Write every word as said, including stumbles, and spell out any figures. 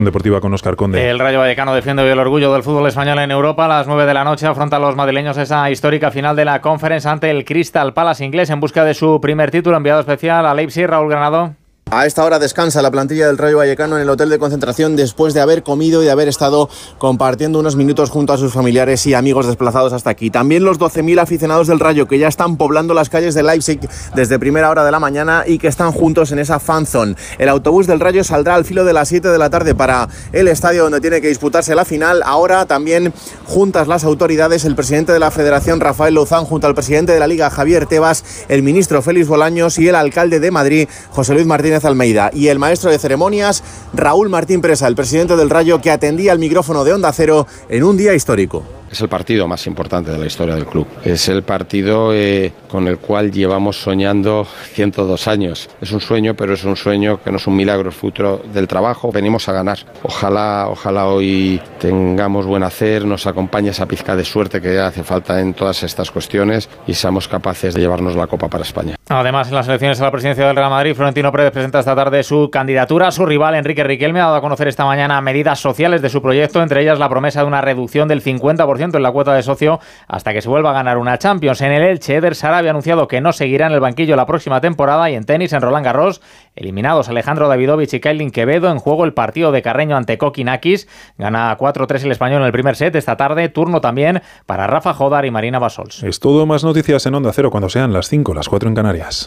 Deportiva con Óscar Conde. El Rayo Vallecano defiende hoy el orgullo del fútbol español en Europa. A las nueve de la noche afrontan los madrileños esa histórica final de la Conference ante el Crystal Palace inglés en busca de su primer título. Enviado especial a Leipzig, Raúl Granado. A esta hora descansa la plantilla del Rayo Vallecano en el hotel de concentración después de haber comido y de haber estado compartiendo unos minutos junto a sus familiares y amigos desplazados hasta aquí. También los doce mil aficionados del Rayo que ya están poblando las calles de Leipzig desde primera hora de la mañana y que están juntos en esa fanzone. El autobús del Rayo saldrá al filo de las siete de la tarde para el estadio donde tiene que disputarse la final. Ahora también juntas las autoridades, el presidente de la Federación Rafael Lozán junto al presidente de la Liga Javier Tebas, el ministro Félix Bolaños y el alcalde de Madrid José Luis Martínez Almeida, y el maestro de ceremonias Raúl Martín Presa, el presidente del Rayo, que atendía el micrófono de Onda Cero en un día histórico. Es el partido más importante de la historia del club. Es el partido eh, con el cual llevamos soñando ciento dos años. Es un sueño, pero es un sueño que no es un milagro, es fruto del trabajo. Venimos a ganar. Ojalá, ojalá hoy tengamos buen hacer, nos acompañe esa pizca de suerte que hace falta en todas estas cuestiones y seamos capaces de llevarnos la Copa para España. Además, en las elecciones a la presidencia del Real Madrid, Florentino Pérez presenta esta tarde su candidatura. Su rival, Enrique Riquelme, ha dado a conocer esta mañana medidas sociales de su proyecto, entre ellas la promesa de una reducción del cincuenta por ciento en la cuota de socio hasta que se vuelva a ganar una Champions. En el Elche, Eder Sarabia ha anunciado que no seguirá en el banquillo la próxima temporada. Y en tenis, en Roland Garros, eliminados Alejandro Davidovich y Kailin Quevedo, en juego el partido de Carreño ante Kokinakis. Gana cuatro tres el español en el primer set. Esta tarde, turno también para Rafa Jodar y Marina Basols. Es todo, más noticias en Onda Cero cuando sean las cinco, las cuatro en Canarias.